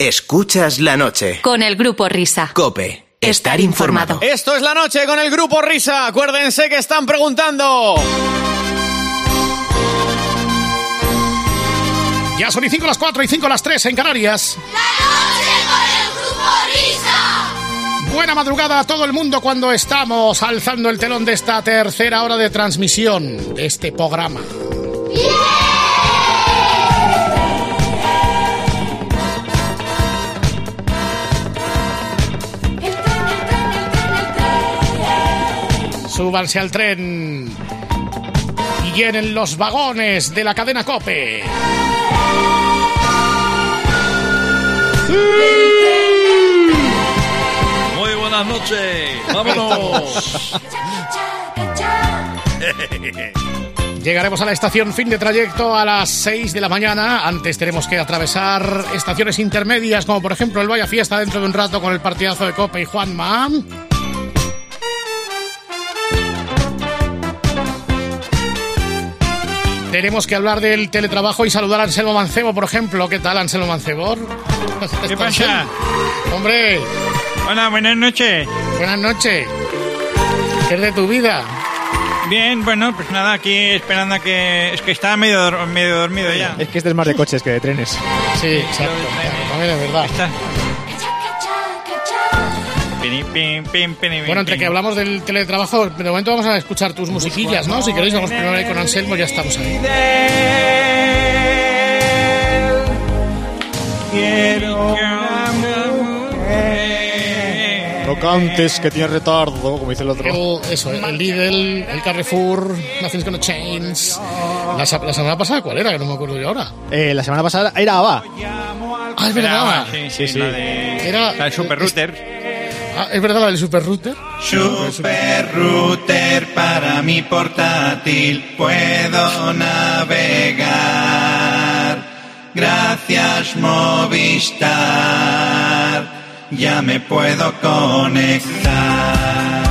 Escuchas la noche. Con el Grupo Risa. COPE. Estar informado. Esto es la noche con el Grupo Risa. Acuérdense que están preguntando. Ya son y 5 las 4 y 5 las 3 en Canarias. ¡La noche con el Grupo Risa! Buena madrugada a todo el mundo cuando estamos alzando el telón de esta tercera hora de transmisión de este programa. Súbanse al tren y llenen los vagones de la cadena COPE. Muy buenas noches, vámonos. Llegaremos a la estación fin de trayecto a las 6 de la mañana. Antes tenemos que atravesar estaciones intermedias, como por ejemplo el Vaya Fiesta dentro de un rato con el partidazo de COPE y Juanma. Tenemos que hablar del teletrabajo y saludar a Anselmo Mancebo, por ejemplo. ¿Qué tal, Anselmo Mancebo? ¿Qué pasa? Hombre. Hola, buenas noches. Buenas noches. ¿Qué es de tu vida? Bien, bueno, pues nada, aquí esperando a que... Es que estaba medio dormido ya. Es que este es más de coches que de trenes. Sí, exacto. También es verdad. Bueno, entre que hablamos del teletrabajo, de momento vamos a escuchar tus musiquillas, ¿no? Si queréis, vamos primero ahí con Anselmo, ya estamos ahí. No cantes, que tienes retardo, como dice el otro. El Lidl, el Carrefour, Nothing's Gonna Change. La semana pasada, ¿cuál era? Que no me acuerdo yo ahora. La semana pasada era ABBA. Ah, es verdad. Sí. Era el Super Router. ¿Es verdad la del Super Router? Super Router para mi portátil, puedo navegar. Gracias Movistar, ya me puedo conectar.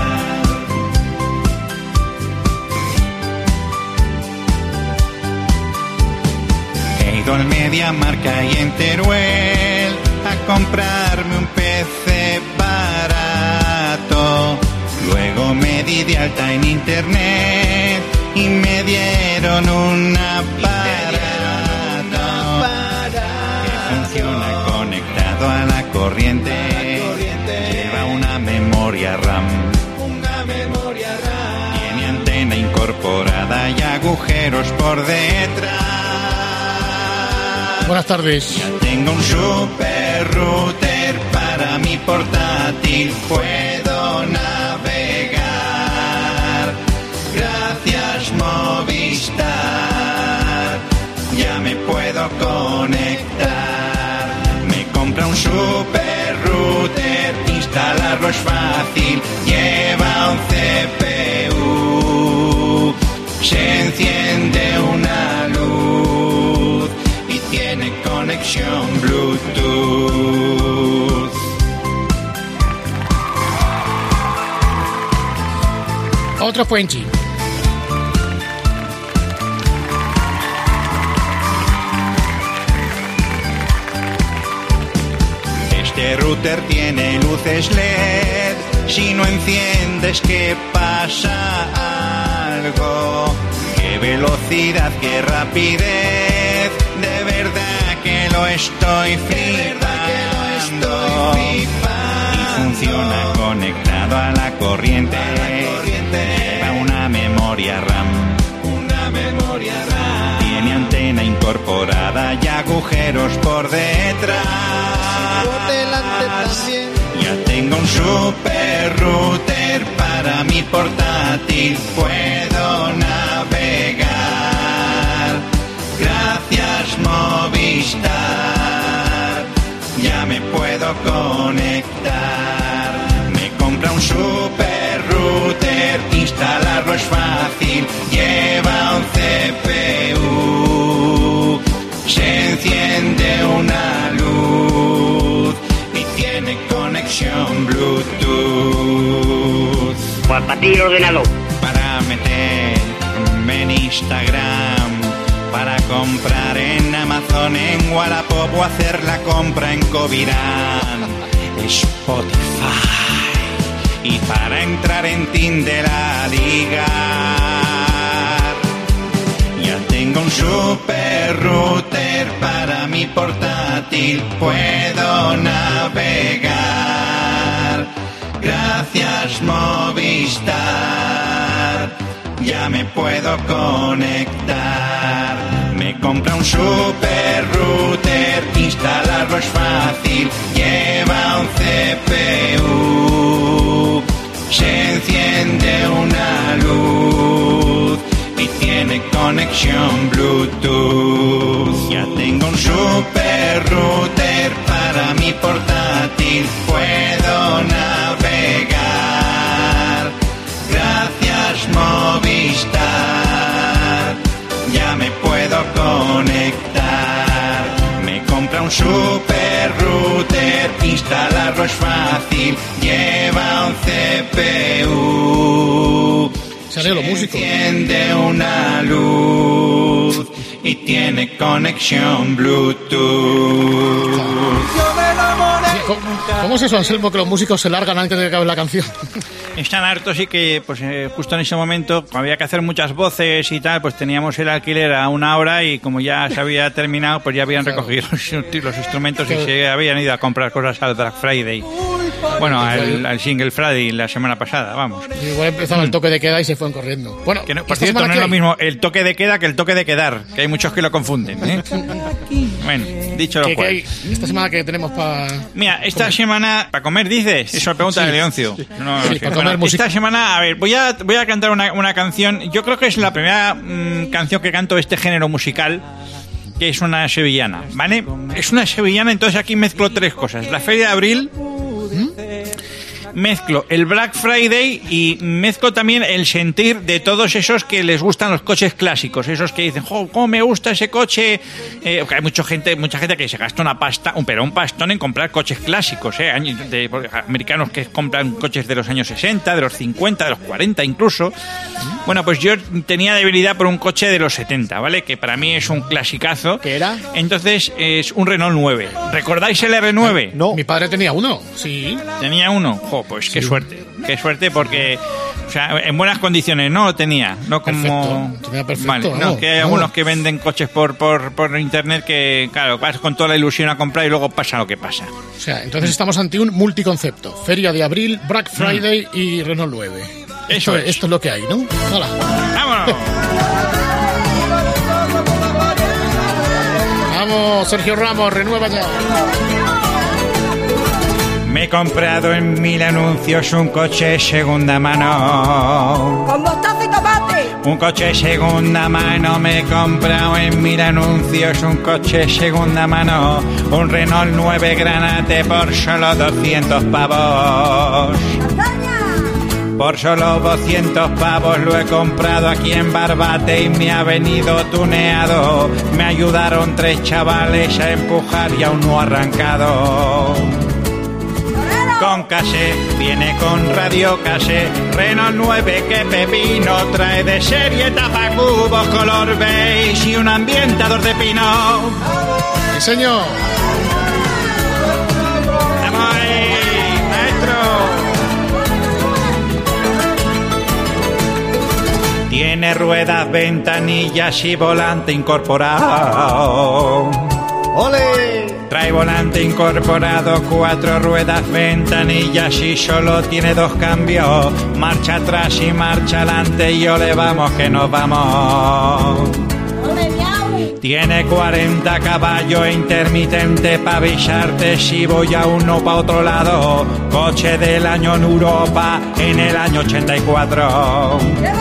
He ido al MediaMarkt y en Teruel a comprarme un PC barato. Luego me di de alta en internet y me dieron un aparato que funciona conectado a la corriente. Lleva una memoria RAM. Tiene antena incorporada y agujeros por detrás. Buenas tardes. Ya tengo un Super Router para mi portátil, puedo navegar. Gracias Movistar, ya me puedo conectar. Me compra un Super Router, instalarlo es fácil, lleva un CPU, se enciende una luz y tiene conexión Bluetooth. Otro puenchi. Este router tiene luces LED, si no enciendes ¿qué pasa? Algo. Qué velocidad, qué rapidez, de verdad que lo estoy flipando. Y funciona conectado a la corriente. Lleva una memoria RAM. Tiene antena incorporada y agujeros por detrás. Ya tengo un Super Router para mi portátil, puedo navegar. Gracias Movistar, ya me puedo conectar. Me compra un Super Router, instalarlo es fácil, lleva un CPU, se enciende una luz y tiene conexión Bluetooth. Para ti el ordenador. Para meterme en Instagram, para comprar en Amazon, en Wallapop o hacer la compra en Covirán, Spotify. Y para entrar en Tinder a ligar, ya tengo un super router para mi portátil, puedo navegar. Gracias Movistar, ya me puedo conectar. Me compra un super router, instalarlo es fácil, lleva un CPU, se enciende una luz y tiene conexión Bluetooth. Ya tengo un super router para mi portátil, puedo navegar. Gracias Movistar, ya me puedo conectar. Me compra un super router, instalarlo es fácil, lleva un CPU, Sale lo músico. enciende una luz y tiene conexión Bluetooth. ¿Cómo es eso, Anselmo, que los músicos se largan antes de que acabe la canción? Están hartos y que pues justo en ese momento, como había que hacer muchas voces y tal, pues teníamos el alquiler a 1 hora y como ya se había terminado, pues ya habían recogido los instrumentos y se habían ido a comprar cosas al Black Friday. Bueno, al Single Friday la semana pasada, vamos. Igual empezaron el toque de queda y se fueron corriendo. Bueno, Que no, por cierto, no es lo mismo el toque de queda que el toque de quedar, que hay muchos que lo confunden, ¿eh? Bueno, dicho lo cual. Esta semana que tenemos para... Mira, esta semana, ¿para comer dices? Eso pregunta de Leoncio. No, Sí, para comer música. esta semana, a ver, voy a cantar una canción. Yo creo que es la primera canción que canto de este género musical, que es una sevillana, ¿vale? Es una sevillana, entonces aquí mezclo 3 cosas. La Feria de Abril, mezclo el Black Friday y mezclo también el sentir de todos esos que les gustan los coches clásicos, esos que dicen, ¡jo, cómo me gusta ese coche! Porque hay mucha gente que se gasta un pastón en comprar coches clásicos, americanos que compran coches de los años 60, de los 50, de los 40 incluso. Bueno, pues yo tenía debilidad por un coche de los 70, ¿vale? Que para mí es un clasicazo. ¿Qué era? Entonces es un Renault 9. ¿Recordáis el R9? No. Mi padre tenía uno, sí. ¿Tenía uno? Jo, pues qué suerte porque, o sea, en buenas condiciones no lo tenía, no como... Perfecto, tenía perfecto, Vale, no, vamos, que hay algunos que venden coches por internet que, claro, vas con toda la ilusión a comprar y luego pasa lo que pasa. O sea, entonces estamos ante un multiconcepto. Feria de Abril, Black Friday y Renault 9. Eso es. Esto es lo que hay, ¿no? Hola. ¡Vámonos! Vamos, Sergio Ramos, renueva ya. Me he comprado en 1000 anuncios un coche segunda mano. Con mostaza y tomate. Un coche segunda mano, me he comprado en 1000 anuncios un coche segunda mano. Un Renault 9 Granate por solo 200 pavos. Por solo 200 pavos lo he comprado aquí en Barbate y me ha venido tuneado. Me ayudaron 3 chavales a empujar y aún no ha arrancado. Con cassette, viene con radio cassette, Renault 9 que pepino, trae de serie tapacubos color beige y un ambientador de pino. Sí, señor. ¡Vamos ahí, maestro! Tiene ruedas, ventanillas y volante incorporado. ¡Ole! Trae volante incorporado, 4 ruedas, ventanillas y solo tiene 2 cambios. Marcha atrás y marcha adelante y ole vamos que nos vamos. Tiene 40 caballos intermitente para avisarte si voy a uno para otro lado. Coche del año en Europa en el año 84.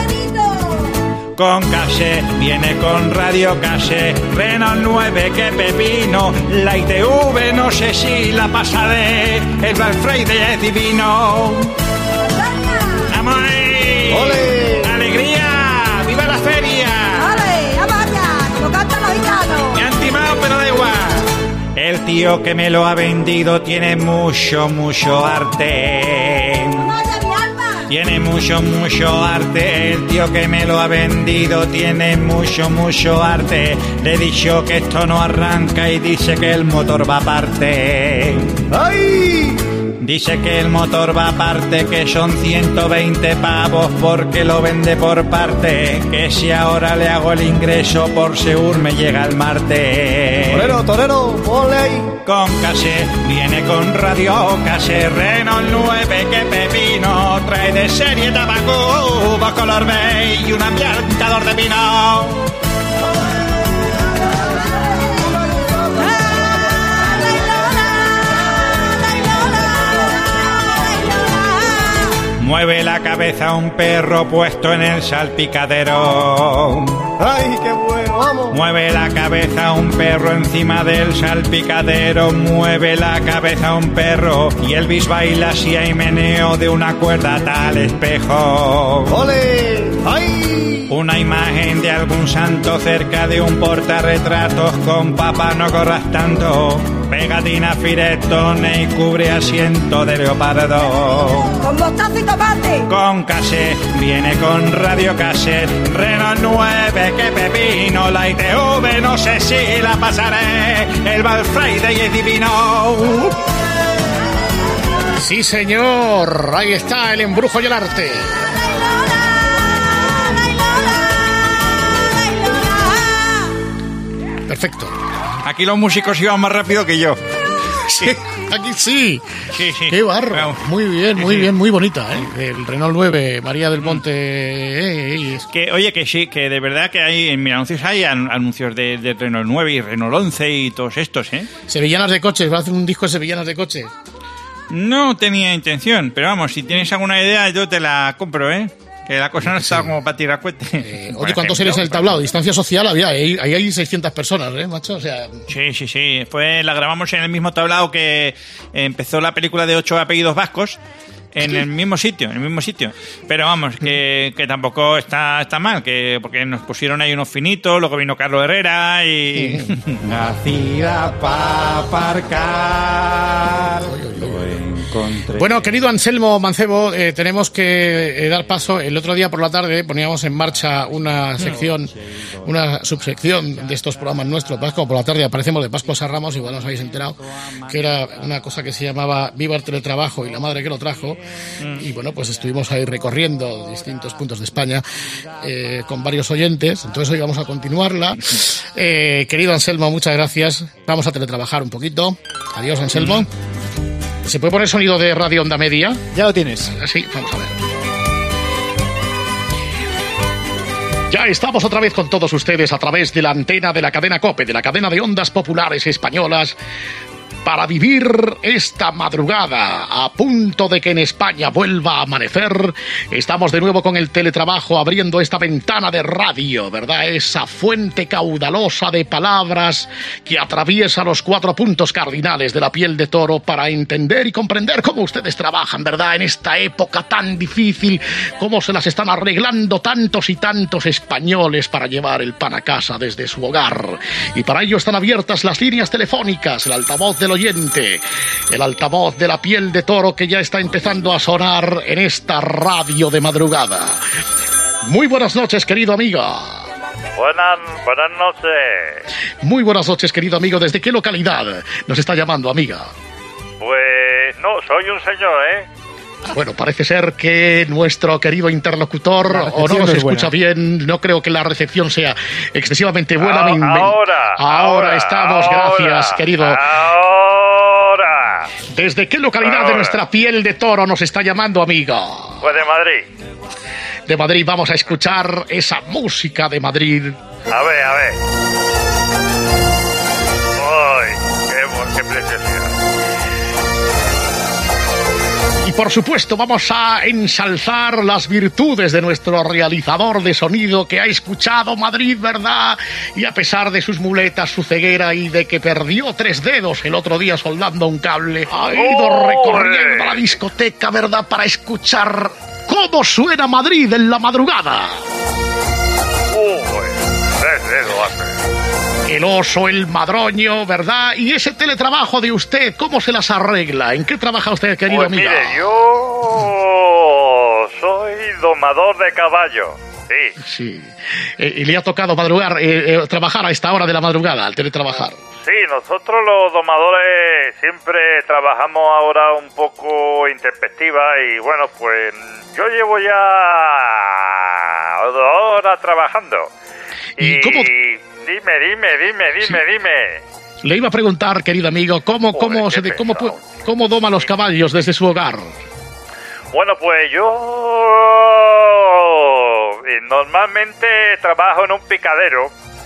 Con cassette, viene con radio cassette, Renault 9, que pepino, la ITV no sé si la pasaré, el Black Friday es divino. ¡Vamos ahí! ¡Ole! ¡Alegría! ¡Viva la feria! ¡Vale! ¡Vamos allá! ¡Como cantan los gitanos! Me han timado, pero da igual. El tío que me lo ha vendido tiene mucho arte. ¡Vaya mi alma! Tiene mucho, mucho arte. El tío que me lo ha vendido tiene mucho, mucho arte. Le he dicho que esto no arranca y dice que el motor va aparte. ¡Ay! Dice que el motor va aparte, que son 120 pavos porque lo vende por parte. Que si ahora le hago el ingreso por Seur me llega el martes. Torero, torero, ponle ahí. Con cassette, viene con radio cassette, Renault 9, que pepino, trae de serie tabaco, va color beige y un ambientador de pino. Mueve la cabeza un perro puesto en el salpicadero. ¡Ay, qué bueno, vamos! Mueve la cabeza un perro encima del salpicadero. Mueve la cabeza un perro y Elvis baila si hay meneo de una cuerda tal espejo. ¡Ole! ¡Ay! Una imagen de algún santo cerca de un portarretratos. Con papá no corras tanto. Pegatina Firestone y cubre asiento de leopardo. Con mostaza y tomate. Con cassette, viene con radio cassette, Renault 9, que pepino, la ITV no sé si la pasaré, el Black Friday es divino. Sí, señor. Ahí está el embrujo y el arte. Perfecto. Aquí los músicos iban más rápido que yo. Sí, aquí sí. Sí, sí. Qué barro. Vamos. Muy bien, muy Sí. bien, muy bonita, ¿eh? El Renault 9, María del Monte. Que, oye, que sí, que de verdad que hay en mis anuncios hay anuncios de Renault 9 y Renault 11 y todos estos, ¿eh? Sevillanas de coches, va a hacer un disco de sevillanas de coches. No tenía intención, pero vamos, si tienes alguna idea yo te la compro, ¿eh? Que la cosa no está como para tirar cohetes. Oye, ¿cuántos eres en el tablado? Distancia social había, ahí hay 600 personas, ¿eh, macho? O sea... Sí. La grabamos en el mismo tablado que empezó la película de 8 apellidos vascos. En el mismo sitio. Pero vamos, que tampoco está mal, que porque nos pusieron ahí unos finitos, luego vino Carlos Herrera y... Nacida para aparcar. Bueno, querido Anselmo Mancebo, tenemos que dar paso. El otro día por la tarde poníamos en marcha una sección, una subsección de estos programas nuestros. Pascua por la tarde aparecemos de Pascuas a Ramos, igual no os habéis enterado, que era una cosa que se llamaba Viva el teletrabajo y la madre que lo trajo. Y bueno, pues estuvimos ahí recorriendo distintos puntos de España con varios oyentes. Entonces hoy vamos a continuarla. Querido Anselmo, muchas gracias. Vamos a teletrabajar un poquito. Adiós, Anselmo. ¿Se puede poner sonido de Radio Onda Media? Ya lo tienes. Sí, vamos a ver. Ya estamos otra vez con todos ustedes a través de la antena de la cadena COPE, de la cadena de ondas populares españolas, para vivir esta madrugada a punto de que en España vuelva a amanecer. Estamos de nuevo con el teletrabajo abriendo esta ventana de radio, ¿verdad? Esa fuente caudalosa de palabras que atraviesa los 4 puntos cardinales de la piel de toro para entender y comprender cómo ustedes trabajan, ¿verdad? En esta época tan difícil, cómo se las están arreglando tantos y tantos españoles para llevar el pan a casa desde su hogar. Y para ello están abiertas las líneas telefónicas, el altavoz del oyente, el altavoz de la piel de toro que ya está empezando a sonar en esta radio de madrugada. Muy buenas noches, querido amigo. Buenas noches. Muy buenas noches, querido amigo. ¿Desde qué localidad nos está llamando, amiga? Pues no, soy un señor, ¿eh? Bueno, parece ser que nuestro querido interlocutor o no nos escucha bien. No creo que la recepción sea excesivamente buena. Ahora estamos, gracias, querido. Ahora. ¿Desde qué localidad de nuestra piel de toro nos está llamando, amigo? Pues de Madrid. De Madrid, vamos a escuchar esa música de Madrid. A ver. Ay, qué preciosidad. Y por supuesto vamos a ensalzar las virtudes de nuestro realizador de sonido que ha escuchado Madrid, ¿verdad? Y a pesar de sus muletas, su ceguera y de que perdió 3 dedos el otro día soldando un cable, ha ido recorriendo la discoteca, ¿verdad? Para escuchar cómo suena Madrid en la madrugada. 3 dedos hace. El oso, el madroño, ¿verdad? Y ese teletrabajo de usted, ¿cómo se las arregla? ¿En qué trabaja usted, querido amigo? Mire, yo soy domador de caballo. Sí. Sí. Y le ha tocado madrugar, trabajar a esta hora de la madrugada, al teletrabajar. Sí, nosotros los domadores siempre trabajamos ahora un poco intempestiva y bueno, pues yo llevo ya 2 horas trabajando. ¿Y cómo? Dime. Le iba a preguntar, querido amigo, ¿cómo doma los caballos desde su hogar? Bueno, pues yo normalmente trabajo en un picadero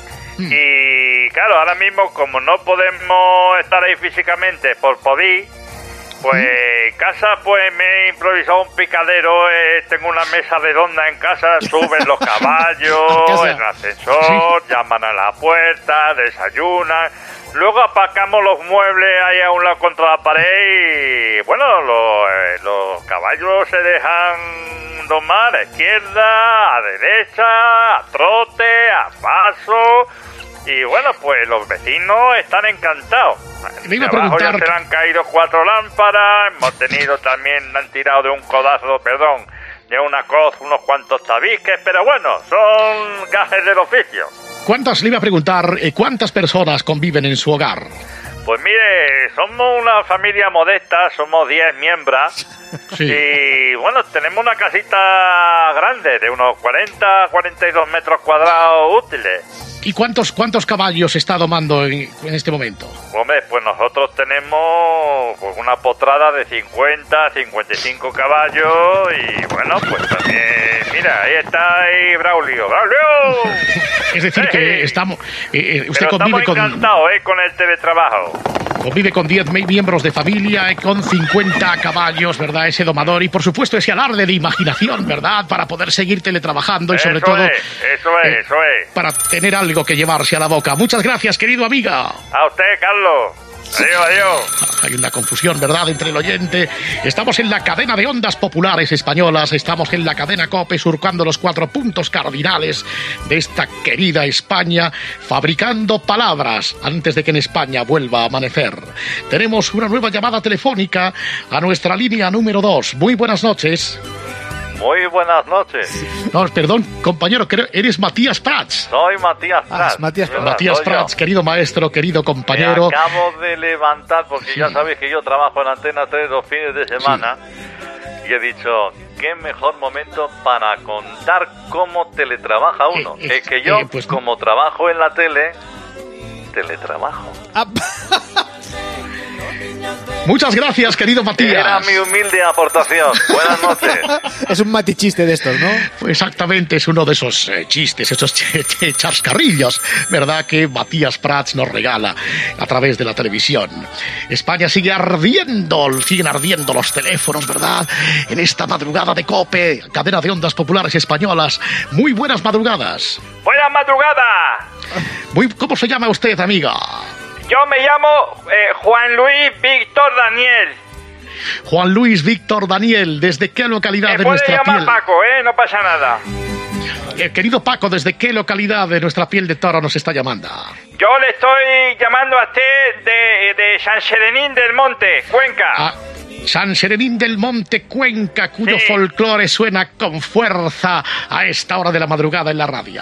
y claro, ahora mismo como no podemos estar ahí físicamente por COVID, pues en casa pues me he improvisado un picadero, tengo una mesa redonda en casa, suben los caballos en el ascensor, llaman a la puerta, desayunan, luego apacamos los muebles ahí a un lado contra la pared y bueno, los caballos se dejan domar a izquierda, a derecha, a trote, a paso. Y bueno, pues los vecinos están encantados. Me iba a Abajo ya preguntar... se le han caído 4 lámparas, hemos tenido también, han tirado de un codazo, de una coz unos cuantos tabiques, pero bueno, son gajes del oficio. Le iba a preguntar, ¿cuántas personas conviven en su hogar? Pues mire, somos una familia modesta, somos 10 miembros. Sí. Y bueno, tenemos una casita grande de unos 42 metros cuadrados útiles. ¿Y cuántos caballos está domando en este momento? Hombre, pues nosotros tenemos pues una potrada de 55 caballos y bueno, pues también, mira, ahí está Braulio. ¡Braulio! Es decir, que estamos... usted Pero convive estamos encantados con el teletrabajo. Convive con 10 miembros de familia, con 50 caballos, ¿verdad? Ese domador y, por supuesto, ese alarde de imaginación, ¿verdad? Para poder seguir teletrabajando y, sobre todo... Eso es. Para tener algo que llevarse a la boca. Muchas gracias, querido amiga. A usted, Carlos. Adiós. Hay una confusión, ¿verdad?, entre el oyente. Estamos en la cadena de ondas populares españolas, estamos en la cadena COPE, surcando los 4 puntos cardinales de esta querida España, fabricando palabras antes de que en España vuelva a amanecer. Tenemos una nueva llamada telefónica a nuestra línea número 2. Muy buenas noches. Muy buenas noches. No, perdón, compañero, eres Matías Prats. Soy Matías Prats. Matías Prats, querido maestro, querido compañero. Me acabo de levantar porque ya sabéis que yo trabajo en Antena 3 los fines de semana y he dicho, qué mejor momento para contar cómo teletrabaja uno. Es que yo, pues, como trabajo en la tele, teletrabajo. Muchas gracias, querido Matías. Era mi humilde aportación. Buenas noches. Es un matichiste de estos, ¿no? Pues exactamente, es uno de esos chistes, esos chascarrillos, ¿verdad?, que Matías Prats nos regala a través de la televisión. España sigue ardiendo, siguen ardiendo los teléfonos, ¿verdad?, en esta madrugada de COPE, cadena de ondas populares españolas. Muy buenas madrugadas. ¡Buenas madrugadas! ¿Cómo se llama usted, amiga? Yo me llamo Juan Luis Víctor Daniel. Juan Luis Víctor Daniel, ¿desde qué localidad de nuestra piel? Me puede llamar Paco, no pasa nada. Querido Paco, ¿desde qué localidad de nuestra piel de toro nos está llamando? Yo le estoy llamando a usted de San Serenín del Monte, Cuenca. San Serenín del Monte, Cuenca, cuyo folclore suena con fuerza a esta hora de la madrugada en la radio.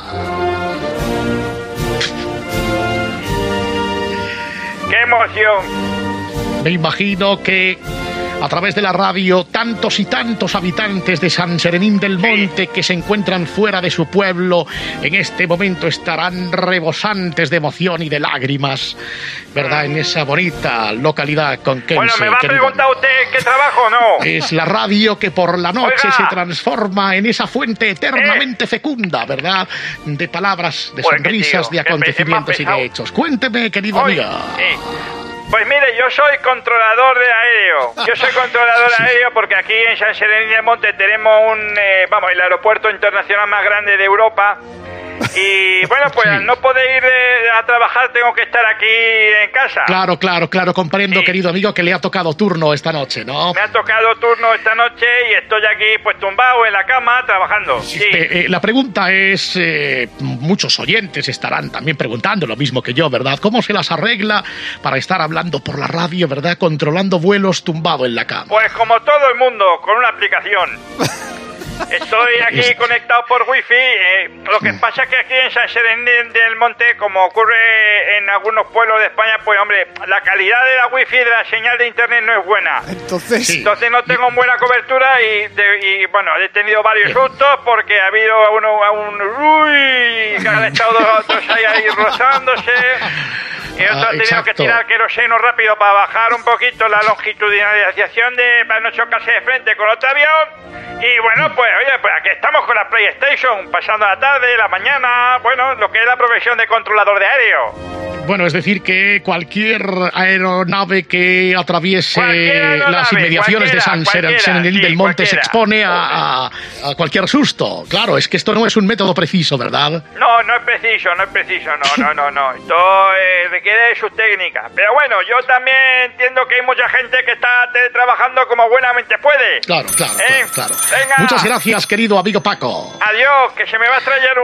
¡Qué emoción! Me imagino que a través de la radio tantos y tantos habitantes de San Serenín del Monte que se encuentran fuera de su pueblo en este momento estarán rebosantes de emoción y de lágrimas, ¿verdad?, en esa bonita localidad conquense. Bueno, ¿me va a preguntar usted qué trabajo o no? Es la radio que por la noche se transforma en esa fuente eternamente fecunda, ¿verdad?, de palabras, de sonrisas, de acontecimientos y de hechos. Cuénteme, querido amiga. Pues mire, yo soy controlador de aéreo. Yo soy controlador de aéreo porque aquí en San Serenín del Monte tenemos el aeropuerto internacional más grande de Europa. Y bueno, pues al no poder ir a trabajar tengo que estar aquí en casa. Claro, comprendo, querido amigo, que le ha tocado turno esta noche, ¿no? Me ha tocado turno esta noche y estoy aquí pues tumbado en la cama trabajando. La pregunta es, muchos oyentes estarán también preguntando lo mismo que yo, ¿verdad? ¿Cómo se las arregla para estar hablando por la radio, ¿verdad?, controlando vuelos tumbado en la cama? Pues como todo el mundo, con una aplicación. Estoy aquí conectado por wifi. Lo que pasa es que aquí en San Serenín del Monte, como ocurre en algunos pueblos de España, pues hombre, la calidad de la wifi de la señal de internet no es buena. Entonces no tengo buena cobertura y bueno, he tenido varios sustos porque ha habido que han estado dos ahí rozándose. Y otros han tenido que tirar queroseno rápido para bajar un poquito la longitudinalización para no chocarse de frente con otro avión. Y bueno, pues oye, pues aquí estamos con la PlayStation, pasando la tarde, la mañana, bueno, lo que es la profesión de controlador de aéreo. Bueno, es decir, que cualquier aeronave que atraviese las inmediaciones de San Serenín del Monte se expone a cualquier susto. Claro, es que esto no es un método preciso, ¿verdad? No es preciso, no. Esto requiere sus técnicas. Pero bueno, yo también entiendo que hay mucha gente que está teletrabajando como buenamente puede. Claro. Venga. Muchas gracias, querido amigo Paco. Adiós, que se me va a traer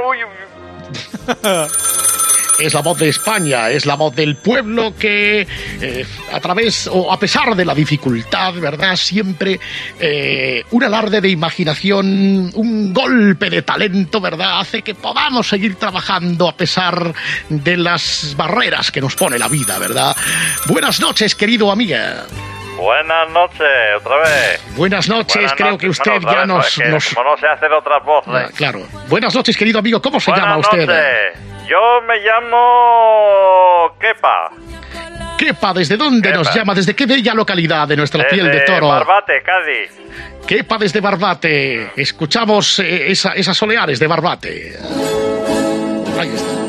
Es la voz de España, es la voz del pueblo que a pesar de la dificultad, ¿verdad? Siempre un alarde de imaginación, un golpe de talento, ¿verdad? Hace que podamos seguir trabajando a pesar de las barreras que nos pone la vida, ¿verdad? Buenas noches, querido amiga. Buenas noches, otra vez. Buenas noches, creo que usted ya nos... Como no sé hacer otras voces. Claro. Buenas noches, querido amigo, ¿cómo se llama usted? Yo me llamo Kepa. Kepa, ¿desde dónde nos llama? ¿Desde qué bella localidad de nuestra piel de toro? Barbate, Cádiz. Kepa desde Barbate. Escuchamos esas soleares de Barbate. Ahí está.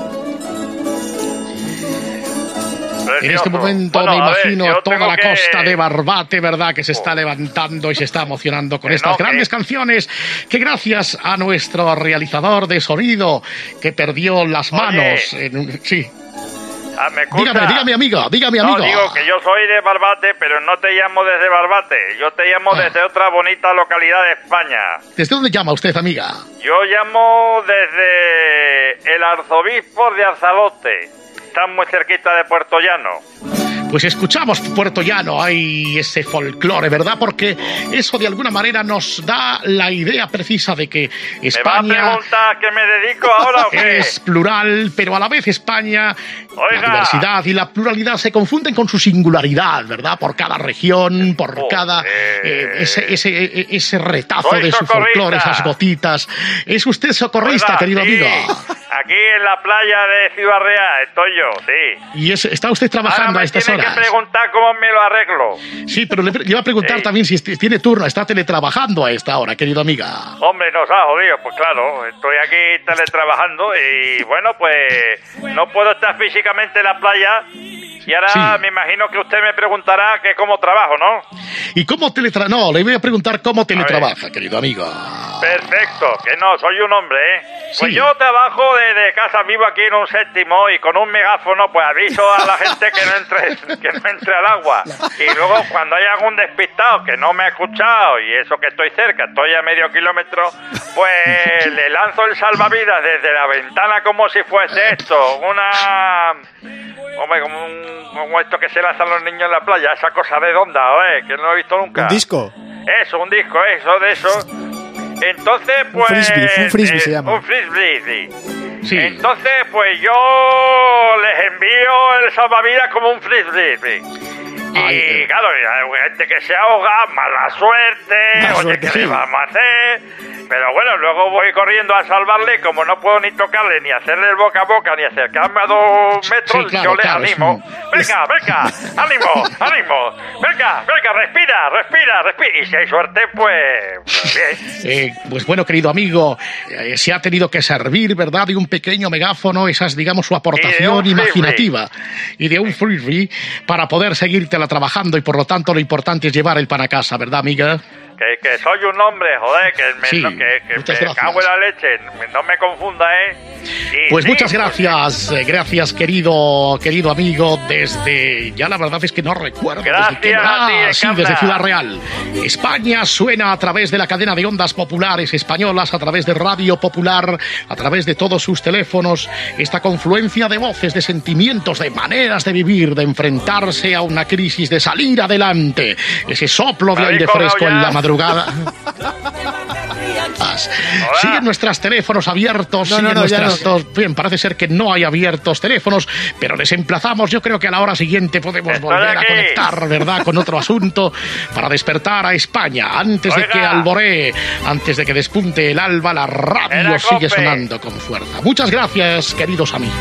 En este momento me imagino toda la costa de Barbate, ¿verdad? Que se está levantando y se está emocionando con estas grandes canciones que gracias a nuestro realizador de sonido que perdió las manos. Sí. Dígame, amigo. No, digo que yo soy de Barbate, pero no te llamo desde Barbate. Yo te llamo desde otra bonita localidad de España. ¿Desde dónde llama usted, amiga? Yo llamo desde el arzobispo de Arzalote. Está muy cerquita de Puerto Llano. Pues escuchamos Puerto Llano, hay ese folclore, ¿verdad? Porque eso de alguna manera nos da la idea precisa de que España... ¿Me va a preguntar a qué me dedico ahora o qué? Es plural, pero a la vez España, la diversidad y la pluralidad se confunden con su singularidad, ¿verdad? Por cada región, por cada... ese retazo de su folclore, esas gotitas. ¿Es usted socorrista, querido amigo? Aquí en la playa de Ciudad Real estoy yo, sí. ¿Y está usted trabajando a estas horas? Tiene que preguntar cómo me lo arreglo. Sí, pero le iba a preguntar también si tiene turno, está teletrabajando a esta hora, querido amiga. Hombre, nos ha jodido, pues claro, estoy aquí teletrabajando y bueno, pues no puedo estar físicamente en la playa. Y ahora me imagino que usted me preguntará que cómo trabajo, ¿no? ¿Y cómo teletrabaja? No, le voy a preguntar cómo teletrabaja, querido amigo. Perfecto, que no, soy un hombre, ¿eh? Pues Sí. yo trabajo desde casa, vivo aquí en un séptimo y con un megáfono pues aviso a la gente que no entre al agua. Y luego cuando hay algún despistado que no me ha escuchado y eso que estoy cerca, estoy a medio kilómetro, pues le lanzo el salvavidas desde la ventana como si fuese esto, hombre, como esto que se lanzan los niños en la playa, esa cosa redonda, que no he visto nunca. ¿Un disco? Eso, un disco, eso, de eso. Entonces, pues... Un frisbee se llama. Un frisbee, Sí. Entonces, pues yo les envío el salvavidas como un frisbee. Y claro, hay gente que se ahoga, mala suerte, oye, ¿qué le vamos a hacer? Pero bueno, luego voy corriendo a salvarle, como no puedo ni tocarle, ni hacerle el boca a boca, ni acercarme a 2 metros, yo le animo. Venga, ánimo, venga, respira. Y si hay suerte, pues bien. Pues bueno, querido amigo, se ha tenido que servir, ¿verdad?, de un pequeño megáfono, esa es, digamos, su aportación imaginativa, y de un frisbee para poder seguir trabajando, y por lo tanto lo importante es llevar el pan a casa, ¿verdad, amiga? Que soy un hombre, joder, que me cago en la leche, no me confunda, Y pues muchas gracias, querido amigo, desde, ya la verdad es que no recuerdo. Gracias desde Ciudad Real. España suena a través de la cadena de ondas populares españolas, a través de Radio Popular, a través de todos sus teléfonos, esta confluencia de voces, de sentimientos, de maneras de vivir, de enfrentarse a una crisis, de salir adelante, ese soplo de aire fresco en la madrugada. Siguen nuestros teléfonos abiertos. Bien, parece ser que no hay abiertos teléfonos, pero les emplazamos. Yo creo que a la hora siguiente podemos volver a conectar, ¿verdad?, con otro asunto para despertar a España. Antes de que alboree, antes de que despunte el alba, la radio sigue sonando con fuerza. Muchas gracias, queridos amigos.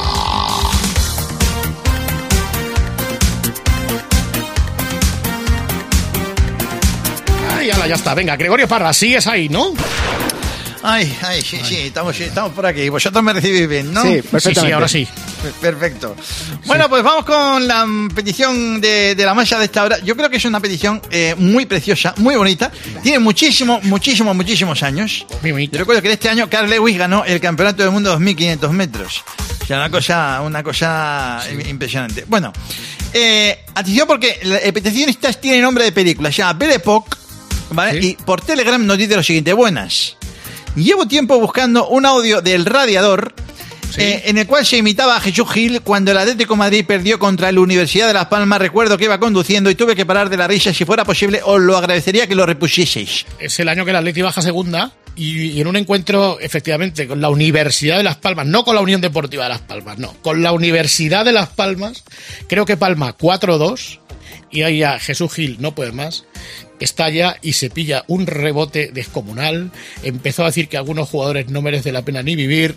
Ya está, venga, Gregorio Parra, sigues ahí, ¿no? Ay, sí, estamos por aquí. Vosotros me recibís bien, ¿no? Sí, perfectamente. Sí, ahora sí. Perfecto. Bueno, pues vamos con la petición de la masa de esta hora. Yo creo que es una petición muy preciosa, muy bonita. Tiene muchísimos años. Muy bonito. Yo recuerdo que este año Carl Lewis ganó el Campeonato del Mundo de 2.500 metros. O sea, una cosa impresionante. Bueno, atención porque la petición esta tiene nombre de película. Se llama Belle Époque, ¿vale? Sí. Y por Telegram nos dice lo siguiente: buenas. Llevo tiempo buscando un audio del Radiador en el cual se imitaba a Jesús Gil cuando el Atlético de Madrid perdió contra la Universidad de Las Palmas. Recuerdo que iba conduciendo y tuve que parar de la risa. Si fuera posible, os lo agradecería que lo repusieseis. Es el año que el Atleti baja segunda y en un encuentro, efectivamente, con la Universidad de Las Palmas, no con la Unión Deportiva de Las Palmas, no, con la Universidad de Las Palmas, creo que Palma 4-2 y ahí ya Jesús Gil no puede más. Estalla y se pilla un rebote descomunal. Empezó a decir que algunos jugadores no merece la pena ni vivir,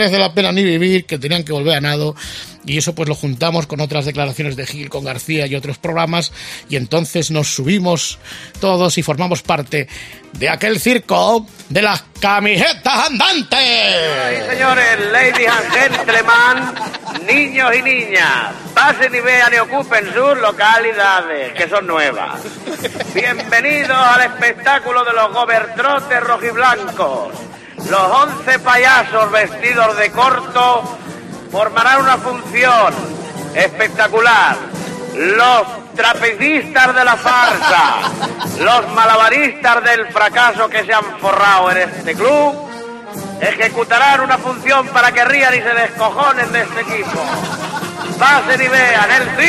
que tenían que volver a nado. Y eso pues lo juntamos con otras declaraciones de Gil, con García y otros programas. Y entonces nos subimos todos y formamos parte de aquel circo de las camisetas andantes. Sí, señores, ladies and gentlemen, niños y niñas, pasen y vean y ocupen sus localidades, que son nuevas. Bienvenidos al espectáculo de los Globetrotters rojiblancos. Los 11 payasos vestidos de corto formarán una función espectacular. Los trapecistas de la farsa, los malabaristas del fracaso que se han forrado en este club, ejecutarán una función para que rían y se descojonen de este equipo. Pasen y vean el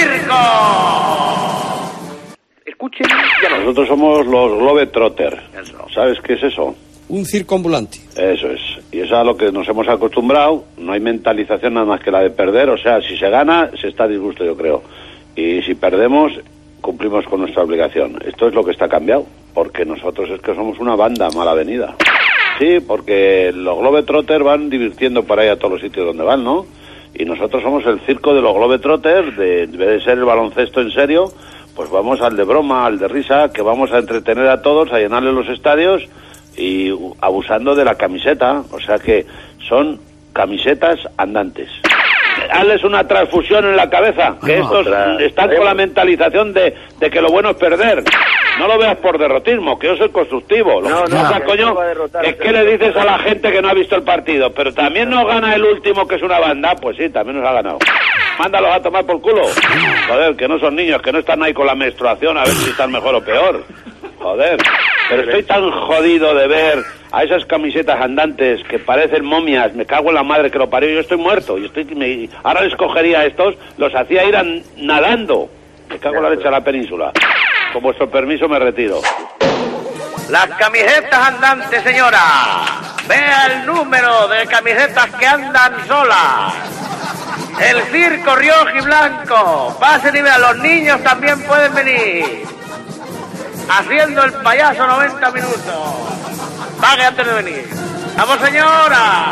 circo. Escuchen, nosotros somos los Globetrotters. ¿Sabes qué es eso? Un circo ambulante. Eso es. Y eso es a lo que nos hemos acostumbrado. No hay mentalización nada más que la de perder. O sea, si se gana, se está a disgusto, yo creo. Y si perdemos, cumplimos con nuestra obligación. Esto es lo que está cambiado. Porque nosotros es que somos una banda mal avenida. Sí, porque los Globetrotters van divirtiendo por ahí a todos los sitios donde van, ¿no? Y nosotros somos el circo de los Globetrotters. En vez de ser el baloncesto en serio, pues vamos al de broma, al de risa, que vamos a entretener a todos, a llenarle los estadios y abusando de la camiseta. O sea que son camisetas andantes. Hazles una transfusión en la cabeza, que estos están con la mentalización de que lo bueno es perder. No lo veas por derrotismo, que yo soy constructivo. Coño, es que le dices a la gente que no ha visto el partido, pero también nos gana el último, que es una banda. Pues sí, también nos ha ganado. Mándalos a tomar por culo. Joder, que no son niños, que no están ahí con la menstruación a ver si están mejor o peor. Joder, pero estoy tan jodido de ver a esas camisetas andantes que parecen momias. Me cago en la madre que lo parió. Yo estoy muerto. Ahora les cogería a estos, los hacía ir nadando. Me cago en la leche a la península. Con vuestro permiso me retiro. Las camisetas andantes, señora. Vea el número de camisetas que andan solas. El circo rojiblanco. Pasen y vean, los niños también pueden venir. Haciendo el payaso 90 minutos. Pague antes de venir. ¡Vamos, señora!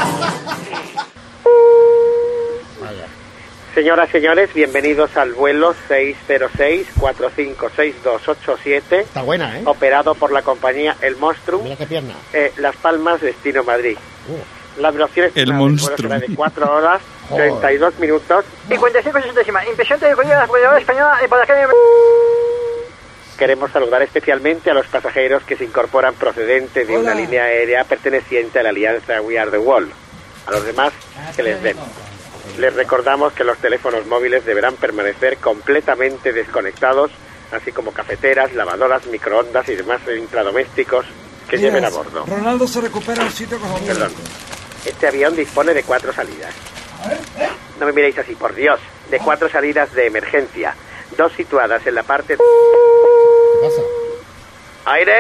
Señoras y señores, bienvenidos al vuelo 606-456287. Está buena, ¿eh? Operado por la compañía El Monstrum. Mira qué pierna. Las Palmas, destino Madrid. La velocidad será de 4 horas, 32 minutos. 55 60. Impresión de la Comunidad Española y para que... Queremos saludar especialmente a los pasajeros que se incorporan procedente de una línea aérea perteneciente a la alianza We Are the World. A los demás, que les den. Les recordamos que los teléfonos móviles deberán permanecer completamente desconectados, así como cafeteras, lavadoras, microondas y demás intradomésticos que lleven a bordo. Ronaldo se recupera el sitio con Perdón. Este avión dispone de 4 salidas. No me miréis así, por Dios. De 4 salidas de emergencia. 2 situadas en la parte... ¿Aire?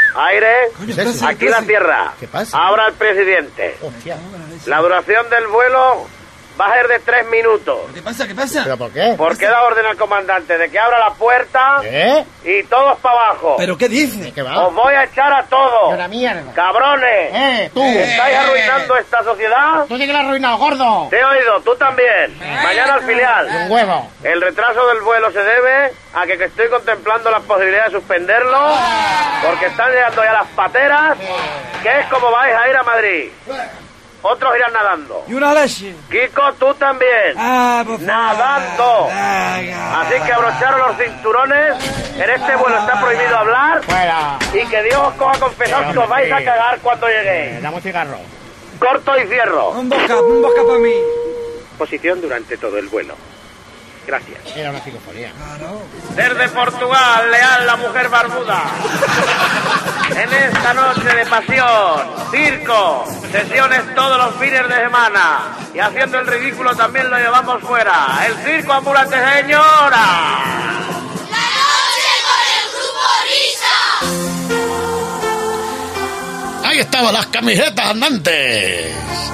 Aire, aquí la tierra. ¿Qué pasa? Abra el presidente. Hostia. La duración del vuelo va a ser de 3 minutos. ¿Qué pasa? ¿Qué pasa? ¿Pero por qué? Porque da orden al comandante de que abra la puerta y todos para abajo. ¿Pero qué dice? ¿Qué va? Os voy a echar a todos. ¡Una mierda! ¡Cabrones! Tú. ¿Estáis arruinando esta sociedad? Tú sí que la has arruinado, gordo. Te he oído, tú también. Mañana al filial. Un huevo. El retraso del vuelo se debe a que estoy contemplando las posibilidades de suspenderlo porque están llegando ya las pateras, que es como vais a ir a Madrid. Otros irán nadando. ¿Y una leche? Kiko, tú también. Por favor. Nadando. Así que abrocharos los cinturones. En este vuelo está prohibido hablar. Fuera. Y que Dios os coja confesar que os vais a cagar cuando lleguéis. Dame un cigarro. Corto y cierro. Un boca para mí. Posición durante todo el vuelo. Gracias. Era una psicofonía. Desde Portugal, Leal, la mujer barbuda. En esta noche de pasión, circo, sesiones todos los fines de semana. Y haciendo el ridículo también lo llevamos fuera. El circo ambulante, señora. La noche con el Grupo Risa. Ahí estaban las camisetas andantes.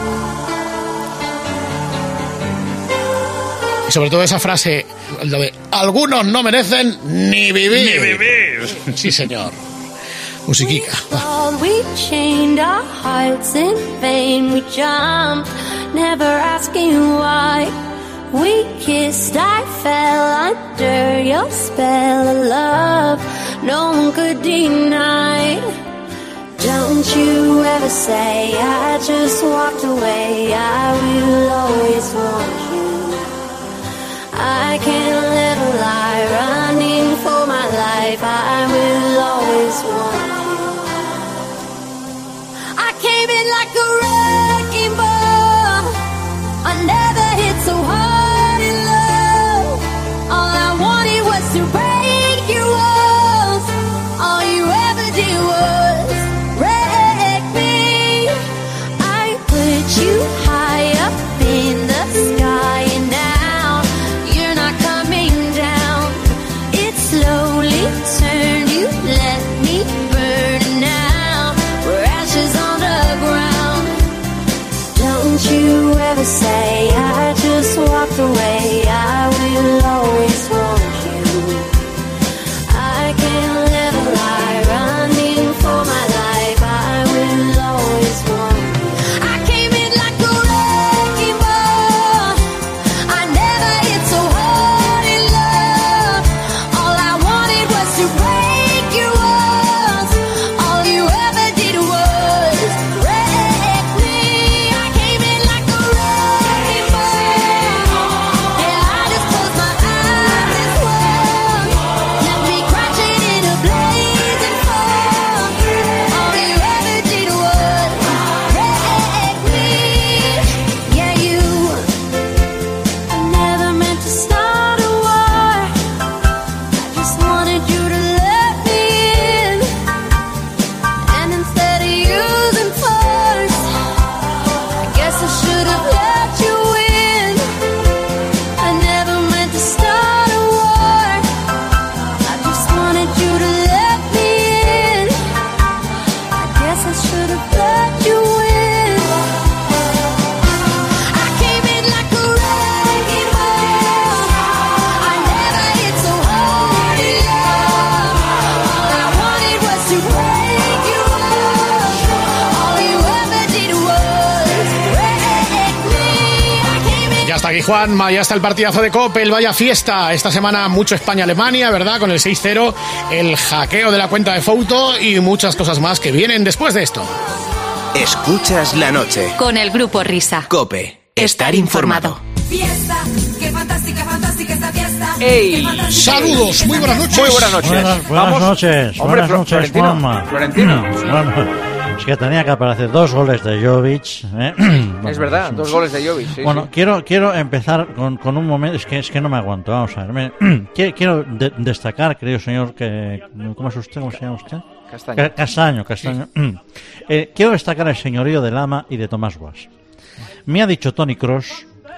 Y sobre todo esa frase, lo de algunos no merecen ni vivir. Ni vivir. Sí, señor. Musiquica. We chained our hearts in vain. We jumped, never asking why. We kissed, I fell under your spell of love. No one could deny. Don't you ever say I just walked away. I will always want you. I can't live a lie, running for my life. I will always want you. I came in like a wrecking ball. I never hit so hard in love. All I wanted was to break your walls. All you ever did was wreck me. I put you high up in the sky, and now you're not coming down. It slowly turned, you let me burn, and now we're ashes on the ground. Don't you ever say I just walked away. I will always want you. I can't live a lie, running for my life. I will always want you. I came in like a wrecking ball. I never hit so hard in love. All I wanted was to break your walls. All you ever did was wreck me. I came in like a wrecking ball. Yeah, I just closed my eyes and swung. Left me crashing in a blazing fog. All you ever did was wreck me. Yeah, you never meant to start a war. I just wanted you to let me in. And instead of using force, I guess I should have let you in. I never meant to start a war. I just wanted you to let me in. I guess I should have let you in. I came in like a wrecking ball. I never hit so hard in love. All I wanted was to break you off. All you ever did was wreck me. I came in. Ya está aquí Juanma, ya está el partidazo de Coppel, vaya fiesta. Esta semana mucho España-Alemania, ¿verdad? Con el 6-0, el hackeo de la cuenta de Fouto y muchas cosas más que vienen después de esto. Escuchas la noche. Con el Grupo Risa. Cope. Estar informado. Fiesta, qué fantástica esta fiesta. ¡Ey! Qué fantástica. Saludos, muy buenas noches. Muy buenas noches. Buenas Vamos. noches. Hombre, Buenas noches, Florentino. Juanma. Florentino. Bueno, es que tenía que aparecer 2 goles de Jovic. Bueno, Es verdad, 2 goles de Jovic. Sí, bueno, sí. quiero empezar con un momento. Es que no me aguanto. Vamos a ver. Quiero destacar, querido señor, que ¿cómo es usted? ¿Cómo se llama usted? Castaño. Castaño. Quiero destacar el señorío de Lama y de Tomás Guas. Me ha dicho Tony Cross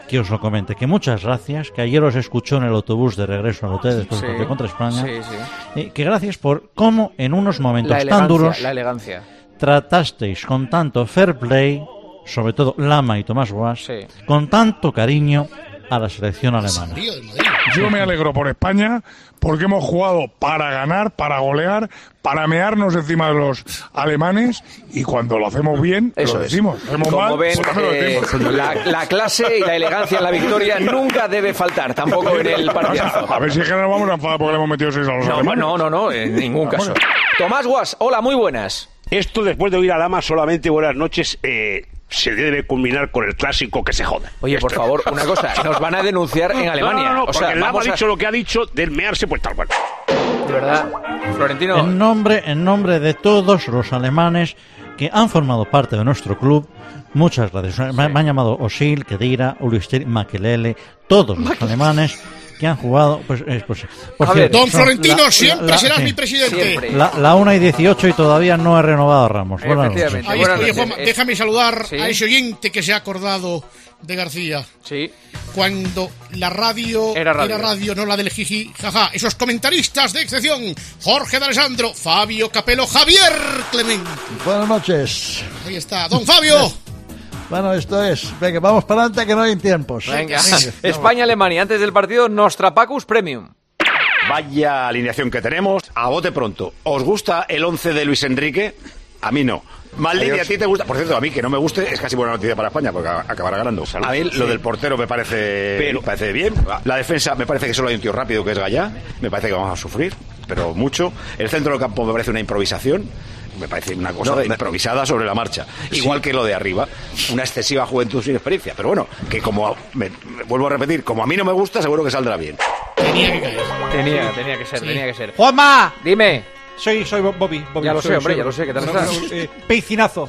que os lo comente, que muchas gracias, que ayer os escuchó en el autobús de regreso al hotel después del partido contra España, que gracias por cómo en unos momentos tan duros la elegancia tratasteis con tanto fair play, sobre todo Lama y Tomás Guas, con tanto cariño a la selección alemana. Yo me alegro por España porque hemos jugado para ganar, para golear, para mearnos encima de los alemanes, y cuando lo hacemos bien, eso lo decimos. Hacemos como mal, ven, pues también lo decimos. la clase y la elegancia en la victoria nunca debe faltar, tampoco en el partidazo. A ver si es que nos vamos a enfadar porque le hemos metido 6 a los alemanes. No, en ningún caso. Tomás Guas, hola, muy buenas. Esto, después de oír a Lama, solamente buenas noches, se debe culminar con el clásico que se joda. Oye, por favor, una cosa, nos van a denunciar en Alemania. No, porque el Lama ha dicho lo que ha dicho del mearse, pues tal cual. De verdad, Florentino. En nombre de todos los alemanes que han formado parte de nuestro club, muchas gracias. Me han llamado Osil, Kedira, Ulrister, Makelele, todos los alemanes que han jugado, por cierto, don Florentino, siempre serás mi presidente. La 1:18 y todavía no he renovado a Ramos. Buenas noches. Oye, Juanma, déjame saludar a ese oyente que se ha acordado de García. Sí. Cuando la radio era radio, no la del jiji, jaja. Esos comentaristas de excepción: Jorge de Alessandro, Fabio Capello, Javier Clement. Buenas noches. Ahí está, don Fabio. Bueno, esto es. Venga, vamos para adelante que no hay tiempos. Venga. España-Alemania, antes del partido, Nostrapacus Premium. Vaya alineación que tenemos. A bote pronto. ¿Os gusta el 11 de Luis Enrique? A mí no. Maldini, ¿a ti te gusta? Por cierto, a mí que no me guste es casi buena noticia para España porque acabará ganando. A mí lo del portero me parece bien. La defensa me parece que solo hay un tío rápido que es Gallá. Me parece que vamos a sufrir, pero mucho. El centro del campo me parece una improvisación. Me parece una cosa improvisada sobre la marcha. Igual que lo de arriba. Una excesiva juventud sin experiencia. Pero bueno, que como vuelvo a repetir, como a mí no me gusta, seguro que saldrá bien. Tenía que ser. ¡Juanma! Dime. Soy Bobby. Ya lo sé, hombre, ya lo sé. ¿Qué tal estás? Piscinazo.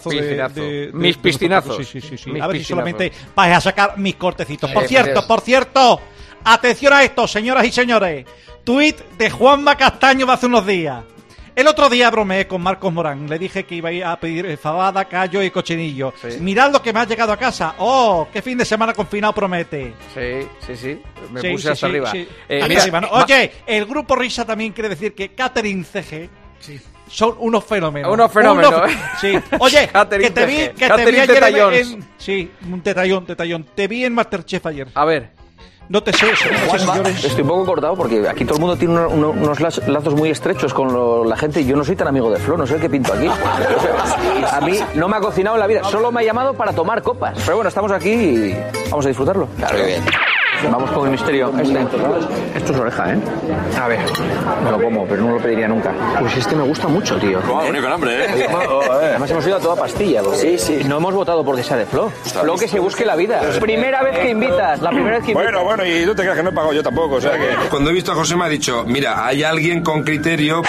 Mis piscinazos. Sí. A ver si solamente vais a sacar mis cortecitos. Por cierto, atención a esto, señoras y señores. Tuit de Juanma Castaño de hace unos días. El otro día bromeé con Marcos Morán. Le dije que iba a pedir fabada, callo y cochinillo. Mirad lo que me ha llegado a casa. ¡Oh! ¡Qué fin de semana confinado promete! Sí. Me puse hasta arriba. Oye, el grupo Risa también quiere decir que Catherine CG son unos fenómenos. Sí. Oye, que te vi ayer un tetallón. Te vi en Masterchef ayer. A ver. No te sé, estoy un poco cortado porque aquí todo el mundo tiene unos lazos muy estrechos con la gente y yo no soy tan amigo de Flo, no sé qué pinto aquí. A mí no me ha cocinado en la vida, solo me ha llamado para tomar copas. Pero bueno, estamos aquí y vamos a disfrutarlo. Claro que bien. Vamos con el misterio. Esto es oreja, ¿eh? A ver, me lo como, pero no lo pediría nunca. Pues este me gusta mucho, tío. Wow, con hambre, ¿eh? Además hemos ido a toda pastilla. Sí. No hemos votado porque sea de Flo. Flo que se busque la vida. Primera vez que invitas, la primera vez que invitas. Bueno, y no te creas que no he pagado yo tampoco, o sea que... Cuando he visto a José me ha dicho, mira, hay alguien con criterio...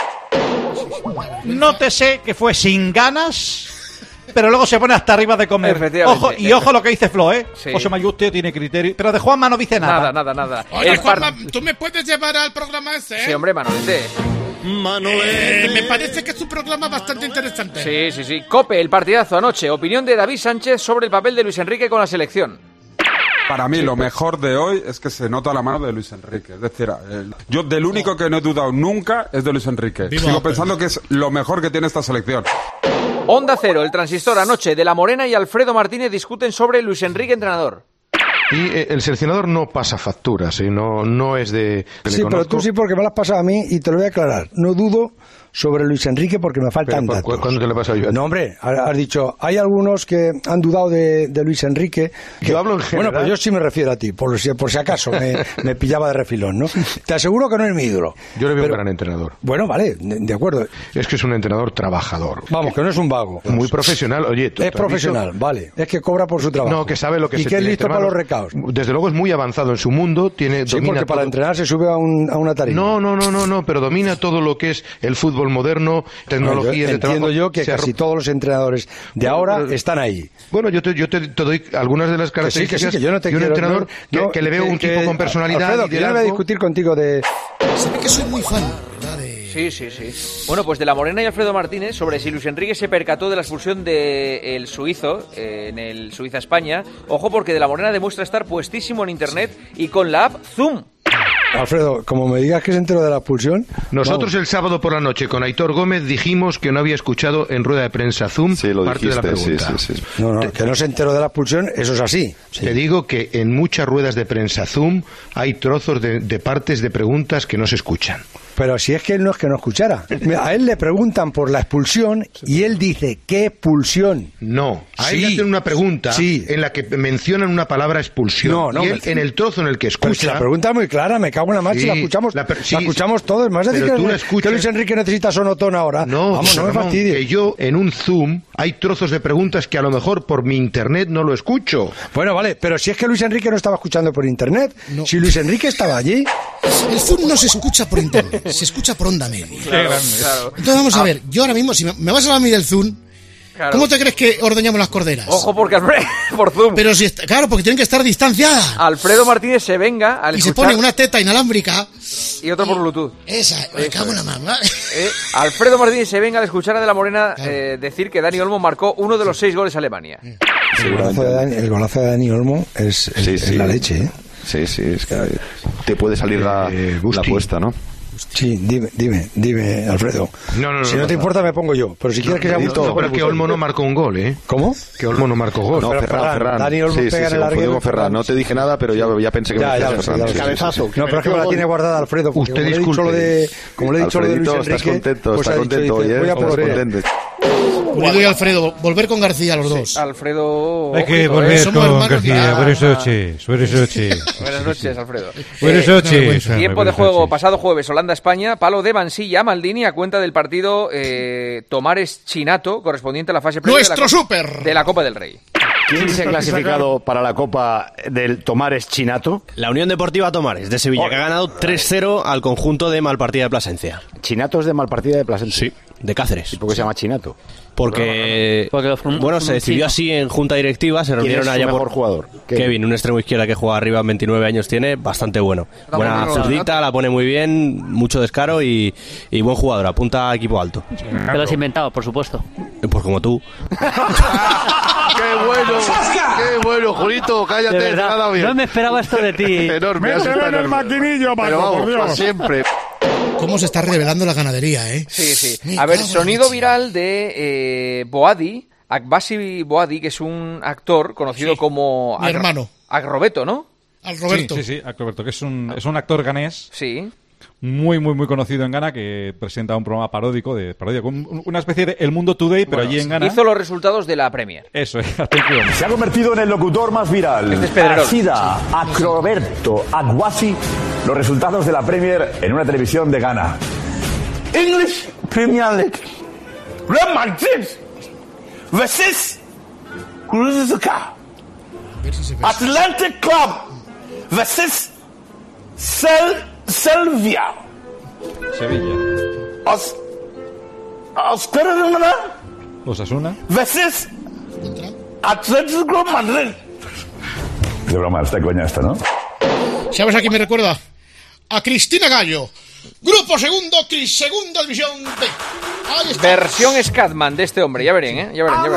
Nótese que fue sin ganas... Pero luego se pone hasta arriba de comer. Ojo lo que dice Flo, ¿eh? Sí. José Mayustio tiene criterio. Pero de Juanma no dice nada. Nada. Oye, Juanma, ¿tú me puedes llevar al programa ese? Sí, hombre, Manolete. Me parece que es un programa bastante interesante. Sí. COPE, el partidazo anoche. Opinión de David Sánchez sobre el papel de Luis Enrique con la selección. Para mí lo mejor de hoy es que se nota la mano de Luis Enrique. Es decir, yo del único que no he dudado nunca es de Luis Enrique. Sigo pensando que es lo mejor que tiene esta selección. Onda Cero, el transistor anoche. De la Morena y Alfredo Martínez discuten sobre Luis Enrique entrenador. Y el seleccionador no pasa facturas, no es de... Sí, pero tú sí porque me lo has pasado a mí y te lo voy a aclarar. No dudo sobre Luis Enrique porque me faltan datos. ¿Cuándo te lo he pasado yo? No, hombre, has dicho, hay algunos que han dudado de Luis Enrique. Yo hablo en general. Bueno, pues yo sí me refiero a ti, por si acaso me pillaba de refilón, ¿no? Te aseguro que no es mi ídolo. Yo le veo un gran entrenador. Bueno, vale, de acuerdo. Es que es un entrenador trabajador. Vamos, que no es un vago. Muy profesional, oye. Es profesional, vale. Es que cobra por su trabajo. No, que sabe lo que se tiene. Y que es listo para los recados. Desde luego es muy avanzado en su mundo, domina porque para entrenar se sube a una tarima. No, pero domina todo lo que es el fútbol moderno, tecnología de trabajo. Entiendo yo que casi todos los entrenadores de ahora están ahí. Bueno, yo te doy algunas de las características que yo no te de un entrenador que le veo un tipo con personalidad. Alfredo, que yo no voy a discutir contigo de... Se ve que soy muy fan Sí. Bueno, pues de la Morena y Alfredo Martínez sobre si Luis Enrique se percató de la expulsión del suizo en el Suiza-España. Ojo, porque de la Morena demuestra estar puestísimo en internet y con la app Zoom. Alfredo, como me digas que se enteró de la expulsión... Nosotros el sábado por la noche con Aitor Gómez dijimos que no había escuchado en rueda de prensa Zoom parte de la pregunta. Sí. No, que no se enteró de la expulsión, eso es así. Sí. Te digo que en muchas ruedas de prensa Zoom hay trozos de partes de preguntas que no se escuchan. Pero si es que él no es que no escuchara. A él le preguntan por la expulsión y él dice, ¿qué expulsión? No, a él le hacen una pregunta en la que mencionan una palabra expulsión. Y él, en el trozo en el que escucha... Pero si la pregunta es muy clara, me cago en la marcha, la escuchamos, la escuchamos todos. ¿Me vas a decir que Luis Enrique necesita sonotón ahora? No, vamos, no me fastidies. Que yo en un Zoom hay trozos de preguntas que a lo mejor por mi internet no lo escucho. Bueno, vale, pero si es que Luis Enrique no estaba escuchando por internet, si Luis Enrique estaba allí... El Zoom no se escucha por internet, se escucha por onda media. Claro. Entonces vamos a ver, yo ahora mismo, si me vas a hablar a mí del Zoom, ¿cómo te crees que ordeñamos las corderas? Ojo, porque Alfredo, por Zoom. Pero si claro, porque tienen que estar distanciadas. Alfredo Martínez se venga al y se pone una teta inalámbrica y otra por Bluetooth. Esa, me cago en la mamá. Alfredo Martínez se venga al escuchar a De la Morena decir que Dani Olmo marcó uno de los 6 goles a Alemania. El golazo de Dani Olmo es la leche, ¿eh? Sí, es que te puede salir la apuesta, ¿no? Sí, dime, Alfredo. No, si no te importa me pongo yo, pero si quieres que sea gusto... Pero que Olmo no marcó un gol, ¿eh? ¿Cómo? Que Olmo no marcó gol. No, Ferran. Dani Olmo pega en el larguero. Ferran. No te dije nada, pero ya pensé que me decías Ferran. Cabezazo. No, pero es que me la tiene guardada Alfredo. Usted disculpe. Como le he dicho lo de Luis Enrique... Estás contento hoy, ¿eh? Voy a por Pulido y Alfredo, volver con García los dos. Alfredo... Hay que volver con García. Buenas noches. Buenas noches, Alfredo. Buenas noches. Tiempo de juego, pasado jueves, Holanda-España, palo de Mansilla, Maldini, a cuenta del partido Tomares Chinato, correspondiente a la fase previa de la Copa del Rey. ¿Quién se ha clasificado para la Copa del Tomares Chinato? La Unión Deportiva Tomares de Sevilla, que ha ganado 3-0 al conjunto de Malpartida de Plasencia. ¿Chinato es de Malpartida de Plasencia? Sí, de Cáceres. ¿Y por qué se llama Chinato? Porque se decidió así en junta directiva, se reunieron allá por... jugador? Kevin, un extremo izquierda que juega arriba, 29 años tiene, bastante bueno. Buena zurdita, la pone muy bien, mucho descaro y buen jugador, apunta a equipo alto. Te lo has inventado, por supuesto. Pues como tú. ¡Qué bueno, Julito! Cállate, de verdad, nada bien. No me esperaba esto de ti. Enorme. Métele en el maquinillo, Paco, por Dios. Siempre. ¿Cómo se está revelando la ganadería, eh? Sí. A ver, sonido viral de Boadi, Akbasi Boadi, que es un actor conocido como... Mi hermano. Agrobeto, ¿no? Al Roberto. Sí, Roberto, que es un actor ganés. Sí. Muy conocido en Ghana, que presenta un programa paródico, una especie de El Mundo Today, pero allí en Ghana. Hizo los resultados de la Premier. Eso, atención. Se ha convertido en el locutor más viral. Este es Pedrerol. Asida Akroberto Agwasi, los resultados de la Premier en una televisión de Ghana. English Premier League. Real Madrid versus Cruzca. Atlantic Club versus Sevilla. Osasuna versus Atlético Madrid. De broma, está coña esta, ¿no? ¿Sabes a quién me recuerda? A Cristina Gallo. Grupo segundo, segunda división B. Ahí está. Versión Scatman de este hombre, ya verán, ¿eh? Ya verán.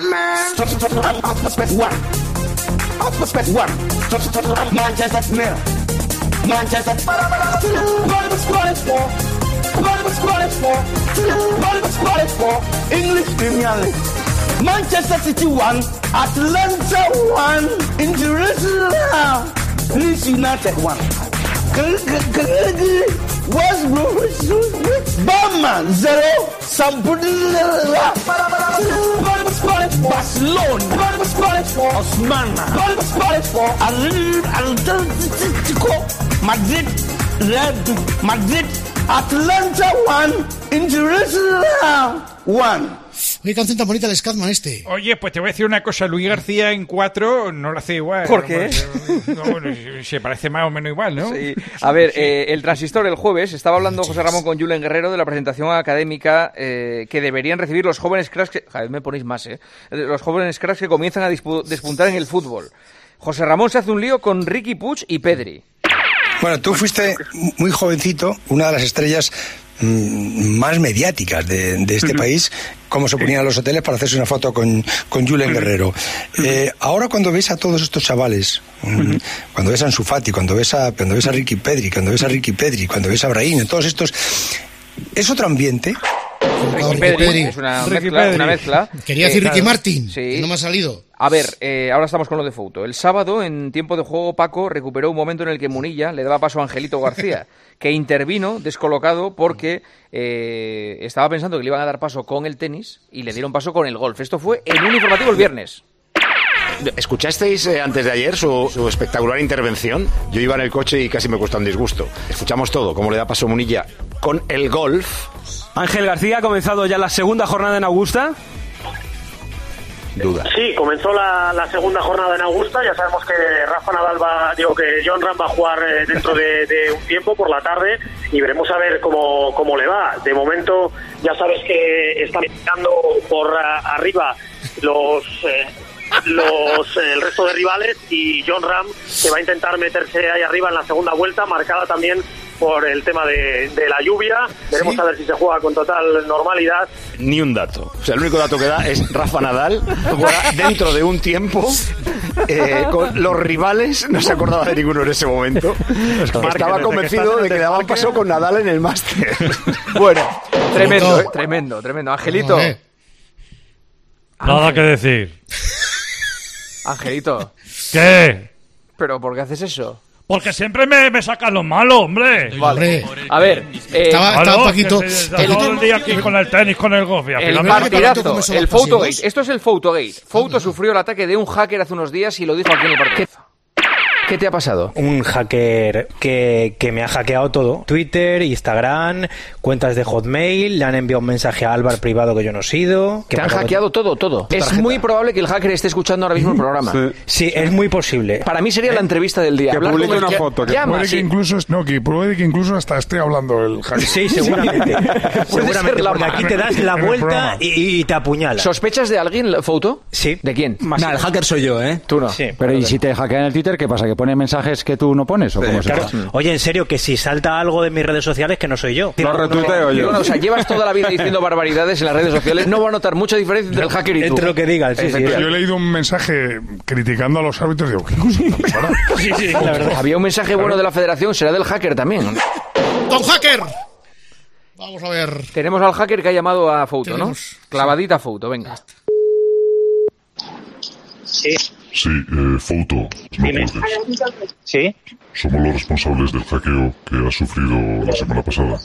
English Premier League. Manchester City 1, Atlanta 1, International, Leeds United 1. West Bromwich, Bama 0, Sampdoria, Barcelona, Osmana, Atlético Madrid, Madrid, Atlanta 1, International 1. Qué canción tan bonita el Scatman este. Oye, pues te voy a decir una cosa. Luis García en 4 no lo hace igual. ¿Por qué? Se parece más o menos igual, ¿no? Sí. A ver, el Transistor el jueves estaba hablando José Ramón con Julen Guerrero de la presentación académica que deberían recibir los jóvenes cracks que... Cada vez me ponéis más, los jóvenes cracks que comienzan a despuntar en el fútbol. José Ramón se hace un lío con Riqui Puig y Pedri. Bueno, tú fuiste muy jovencito, una de las estrellas más mediáticas de este país, cómo se ponían a los hoteles para hacerse una foto con Julen Guerrero. Ahora cuando ves a todos estos chavales, cuando ves a Ansu Fati, cuando ves a Ricky Pedri, cuando ves a Brahim, todos estos, es otro ambiente. Ricky Pedri es una mezcla. Quería decir Ricky Martin, sí. que no me ha salido. A ver, ahora estamos con lo de Fouto. El sábado, en tiempo de juego, Paco recuperó un momento en el que Munilla le daba paso a Angelito García, que intervino descolocado porque estaba pensando que le iban a dar paso con el tenis y le dieron paso con el golf. Esto fue en un informativo el viernes. ¿Escuchasteis antes de ayer su espectacular intervención? Yo iba en el coche y casi me cuesta un disgusto. Escuchamos todo, cómo le da paso Munilla con el golf. Ángel García, ¿ha comenzado ya la segunda jornada en Augusta? Duda. Sí, comenzó la segunda jornada en Augusta. Ya sabemos que Jon Rahm va a jugar dentro de un tiempo por la tarde y veremos a ver cómo le va. De momento ya sabes que están mirando por arriba el resto de rivales, y Jon Rahm, que va a intentar meterse ahí arriba en la segunda vuelta, marcada también por el tema de la lluvia. Veremos a ver si se juega con total normalidad. Ni un dato. O sea, el único dato que da es Rafa Nadal jugará dentro de un tiempo con los rivales. No se acordaba de ninguno en ese momento. Estaba convencido de que le daban paso con Nadal en el máster. Bueno, tremendo. Angelito. Nada que decir. Angelito. ¿Qué? ¿Pero por qué haces eso? Porque siempre me sacan lo malo, hombre. Vale. A ver, estaba Paquito. Todo el día aquí con el tenis, con el golf. El partidazo, el Photogate. Esto es el Photogate. Fouto sufrió el ataque de un hacker hace unos días y lo dijo aquí en el partido. ¿Qué te ha pasado? Un hacker que me ha hackeado todo. Twitter, Instagram, cuentas de Hotmail, le han enviado un mensaje a Álvaro privado que yo no he sido. Te han hackeado todo. Es muy probable que el hacker esté escuchando ahora mismo el programa. Sí, es muy posible. Para mí sería la entrevista del día. Que publique una foto. Que puede que incluso hasta esté hablando el hacker. Sí, seguramente. Seguramente, porque aquí te das la vuelta y te apuñala. ¿Sospechas de alguien, Fouto? Sí. ¿De quién? No, el hacker soy yo, ¿eh? Tú no. Sí, pero ¿y si te hackean el Twitter, qué pasa? ¿Que pone mensajes que tú no pones? ¿O cómo claro. Oye, en serio, que si salta algo de mis redes sociales, que no soy yo. Lo retuiteo yo. O sea, llevas toda la vida diciendo barbaridades en las redes sociales, no va a notar mucha diferencia entre el hacker y tú. Entre lo que digas, sí. Yo he leído un mensaje criticando a los árbitros y digo, ¿qué cosa? Sí, la verdad. Había un mensaje bueno de la federación, será del hacker también. ¡Don Hacker! Vamos a ver. Tenemos al hacker que ha llamado a Fouto, ¿no? Clavadita a Fouto, venga. Sí. Sí, Fouto, no cuelgues. Sí. Somos los responsables del hackeo que has sufrido la semana pasada.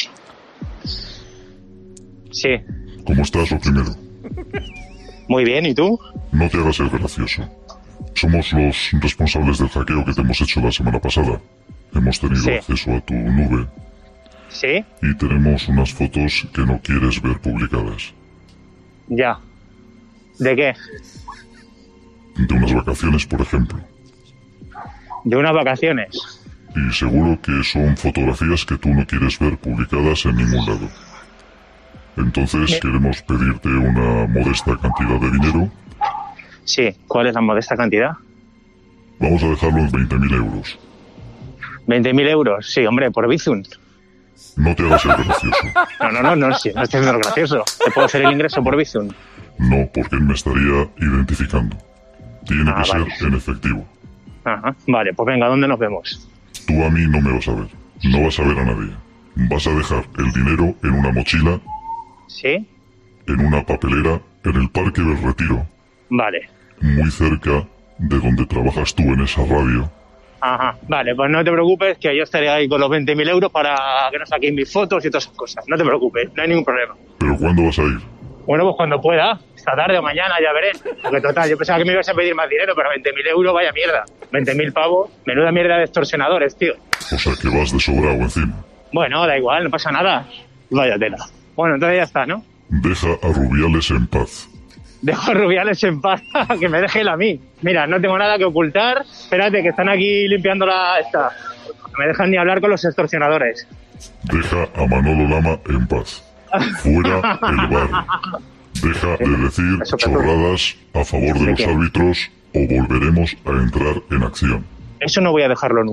Sí. ¿Cómo estás, lo primero? Muy bien, ¿y tú? No te hagas el gracioso. Somos los responsables del hackeo que te hemos hecho la semana pasada. Hemos tenido acceso a tu nube. Sí. Y tenemos unas fotos que no quieres ver publicadas. Ya. ¿De qué? De unas vacaciones, por ejemplo. ¿De unas vacaciones? Y seguro que son fotografías que tú no quieres ver publicadas en ningún lado. Entonces queremos pedirte una modesta cantidad de dinero. Sí, ¿cuál es la modesta cantidad? Vamos a dejarlo en 20.000 euros. ¿20.000 euros? Sí, hombre, por Bizum. No te hagas el gracioso. No, sí, no estoy haciendo gracioso. ¿Te puedo hacer el ingreso por Bizum? No, porque él me estaría identificando. Tiene que ser en efectivo. Ajá, vale, pues venga, ¿dónde nos vemos? Tú a mí no me vas a ver. No vas a ver a nadie. Vas a dejar el dinero en una mochila. ¿Sí? En una papelera en el Parque del Retiro. Vale. Muy cerca de donde trabajas tú en esa radio. Ajá, vale, pues no te preocupes, que yo estaré ahí con los 20.000 euros para que nos saquen mis fotos y todas esas cosas. No te preocupes, no hay ningún problema. ¿Pero cuándo vas a ir? Bueno, pues cuando pueda. Esta tarde o mañana, ya veré. Porque total, yo pensaba que me ibas a pedir más dinero, pero 20.000 euros, vaya mierda. 20.000 pavos, menuda mierda de extorsionadores, tío. O sea que vas de sobrado encima. Bueno, da igual, no pasa nada. Vaya tela. Bueno, entonces ya está, ¿no? Deja a Rubiales en paz. Dejo a Rubiales en paz, que me deje él a mí. Mira, no tengo nada que ocultar. Espérate, que están aquí limpiando esta. No me dejan ni hablar con los extorsionadores. Deja a Manolo Lama en paz. Fuera el bar. Deja de decir chorradas a favor de los árbitros o volveremos a entrar en acción. Eso no voy a dejarlo nunca.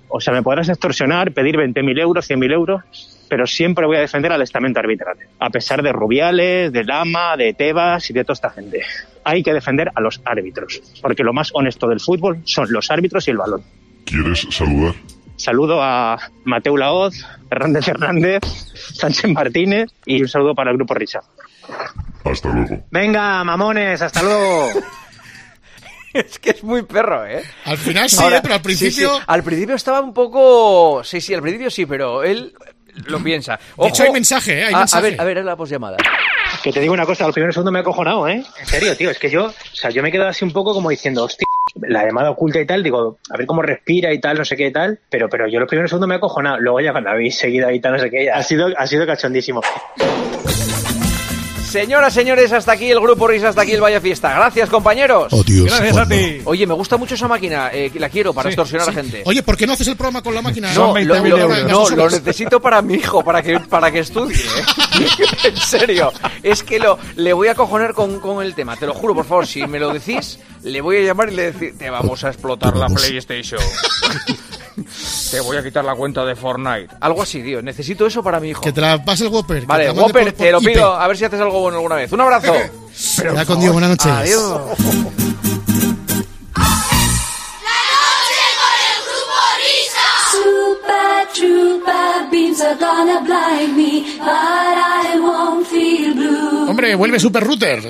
O sea, me podrás extorsionar, pedir 20.000 euros, 100.000 euros, pero siempre voy a defender al estamento arbitral. A pesar de Rubiales, de Lama, de Tebas y de toda esta gente. Hay que defender a los árbitros, porque lo más honesto del fútbol son los árbitros y el balón. ¿Quieres saludar? Saludo a Mateu Laoz, Hernández Hernández, Sánchez Martínez y un saludo para el Grupo Risa. Hasta luego. Venga, mamones, hasta luego. Es que es muy perro, ¿eh? Al final sí, Ahora, pero al principio... sí. Al principio estaba un poco... Sí, al principio sí, pero él lo piensa. De hecho, hay mensaje, ¿eh? Hay mensaje. A ver, es la posllamada. Que te digo una cosa, al primer segundo me he acojonado, ¿eh? En serio, tío, es que yo me he quedado así un poco como diciendo, hostia, la llamada oculta y tal, digo, a ver cómo respira y tal, no sé qué y tal, pero yo los primeros segundos me he acojonado, luego ya cuando habéis seguido y tal, no sé qué, ha sido cachondísimo. Señoras, señores, hasta aquí el Grupo Risa, hasta aquí el Vaya Fiesta. Gracias, compañeros. Adiós. Gracias a ti. Oye, me gusta mucho esa máquina, la quiero para extorsionar a gente. Oye, ¿por qué no haces el programa con la máquina? No, lo necesito para mi hijo, para que estudie, ¿eh? En serio, es que le voy a acojonar con el tema, te lo juro, por favor, si me lo decís, le voy a llamar y le decir, te vamos a explotar la PlayStation. Te voy a quitar la cuenta de Fortnite. Algo así, tío. Necesito eso para mi hijo. Que te la pase el Whopper. Vale, Whopper, te lo pido. A ver si haces algo bueno alguna vez. Un abrazo. Ya con Dios, buenas noches. Adiós. Hombre, vuelve Super Router.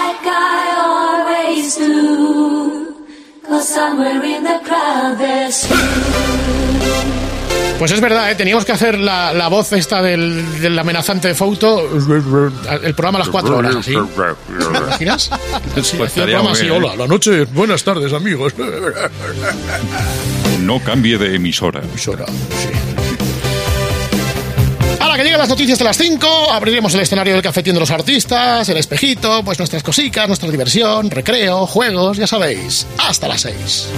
Pues es verdad, teníamos que hacer la voz esta del amenazante Fouto, el programa a las 4 horas, ¿sí? ¿Te imaginas? Sí, hacía el programa así, hola, la noche, buenas tardes, amigos. No cambie de emisora. Sí. Ahora que llegan las noticias de las 5, abriremos el escenario del cafetín de los artistas, el espejito, pues nuestras cositas, nuestra diversión, recreo, juegos, ya sabéis. Hasta las 6.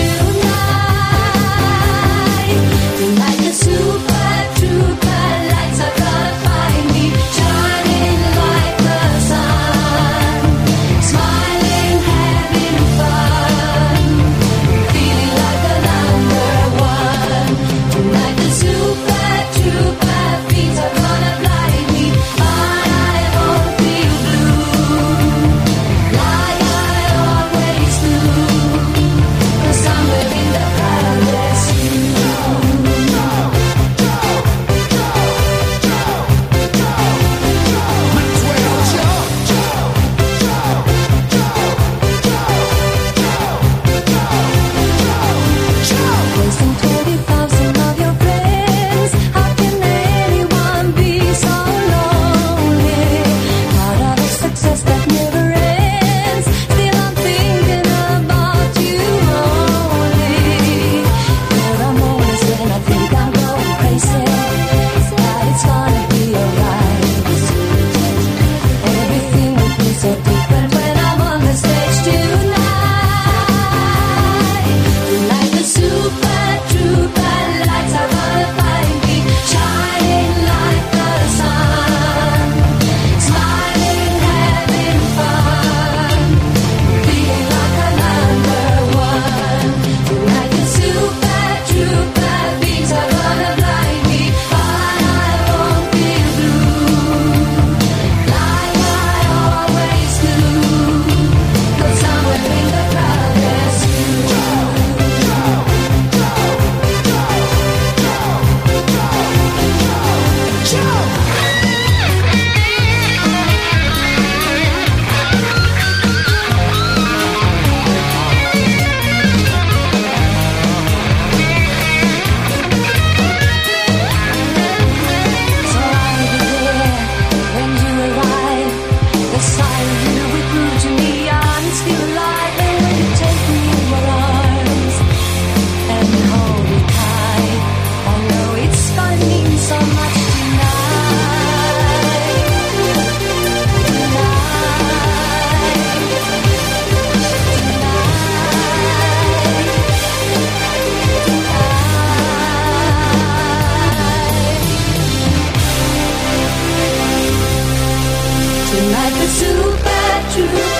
Like a super trooper, like to